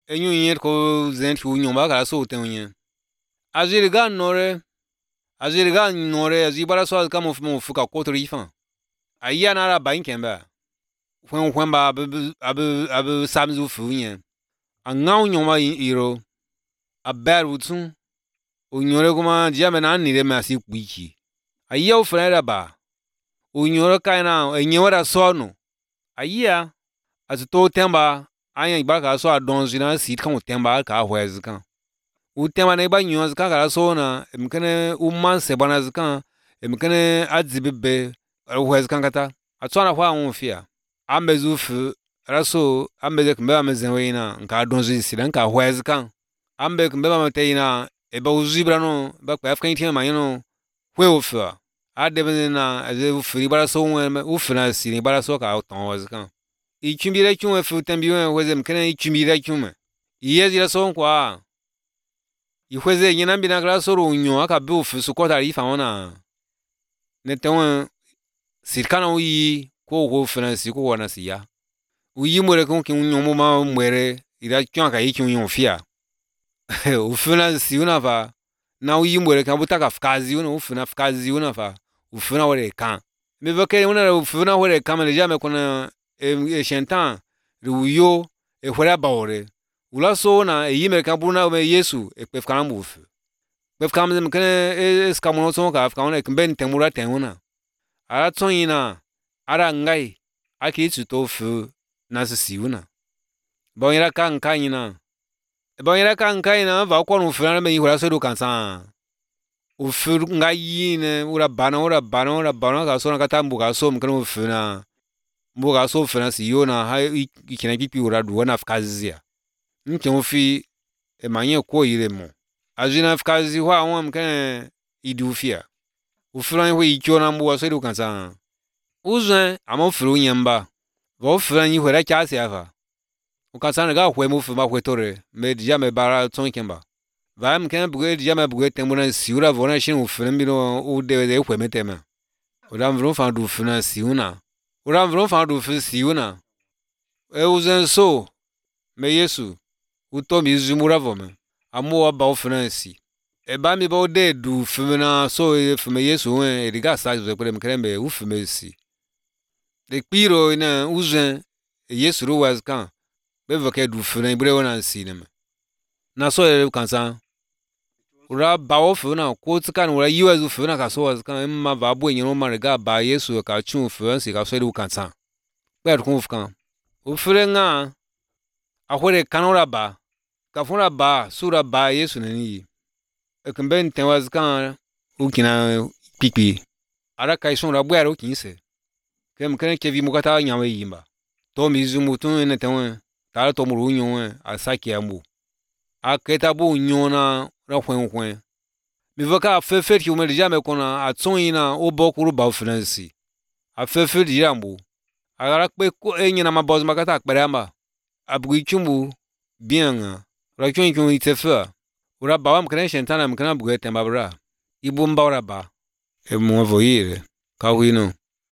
enyu yer ko zen tu nyomba ka so tenye azirga nore azibara so ka mo fuka ko trifa aya na ra ban kemba fwen ba ab samzu funye angau nyoma iro aberutun onyore kuma diame na ni de ma si kwiki aya ofrera ba onyore kaina enyewara so no aya azuto temba anya ibaka so adonzi na si kan temba ka hwez kan utema na iba nyoz kan ka so na emkene umman se bana zkan emkene adzibebe hwez kan kata atwana hwa onfia ambezufu raso ambeze kumbe amezenweina nka adonzi si dan ka hwez kan ambe kumbe mameteina eba uzibra no ba kwa afkan tiema yino hwe ofa adebe na aze ufiri bara so wen ufina si ni bara so ka ton hwez kan ichumbira chunwe fu tembiwe hweze mkene ichumbira chunwe iyezira so kwa ihweze nyina mbina kra so ronyo aka be ofu so kota ri fa wona netewe sirkana uyi ko ho fina si ko wona si ya uyi more ko kin nyomo ma mwere ira chun aka yi chun yon fia ufina si una fa na uyi more kan butaka fkazi una ufina fkazi una fa ufina wore kan me vake una ufina wore kan me jame kona shentan ruyo e hwera bawore ula so na eyi me kan buna me yesu e pefkan muf pefkan me kan eskamono so ka afkan e kben temura tenuna ara tsonyina ara ngai aki tsuto fu na sisiuna bonyira kan kanyina va kwa no funa me hwera so do kansa ufu ngai ne ura bana ka so na katambu ka so mkan ufuna mboga so fena si yona ha ikina pipi ura duwa na fkazia nke ofi e manye ko yire mo ajina fkazi hwa won mkan idufia ufran hwe ichona mbo so du kansa uzan amofru nyamba vo fran yi hwera chasi afa ukansa ga hwe mo fu ma hwetore me dia me bara tonkemba va mkan buge dia me buge temuna si ura vona shin ufran bi no u de hwe metema ura mvro fa du funa si una ura mvro fa du fu si una e uzen so me yesu uto mi zumura vome amo ba ofuna si e ba mi ba de du fumina so e fume yesu e diga sa zo ko mkrembe u fume si de piro ina uzen yesu ro was kan be voke du funa ibre wona si ne na so e kansa ura ba ofuna ko tskan ura yiwa zu funa ka so was kan ma va bo enyo ma rega ba yesu ka chun funa si ka so e kansa be ko fkan u furenga ahore kanora ba ka funa ba sura ba yesu ne ni ekumben tenwas kan ukina pipi ara kai son rabu aro kinse kem kan ke vi mukata nyawe yimba to mi zumu tun ne tenwe ta to muru nyon asaki ambu aketa bu nyona ra hwen mi voka fefe ki umeli jame kona atson ina obokuru ba finansi afefe di ambu agara pe ko enyina maboz makata akpere amba abu chumbu bien ra chon itefa ura ba mkana shentana mkana buge tembabra ibu mbawra ba e mo voyire ka wino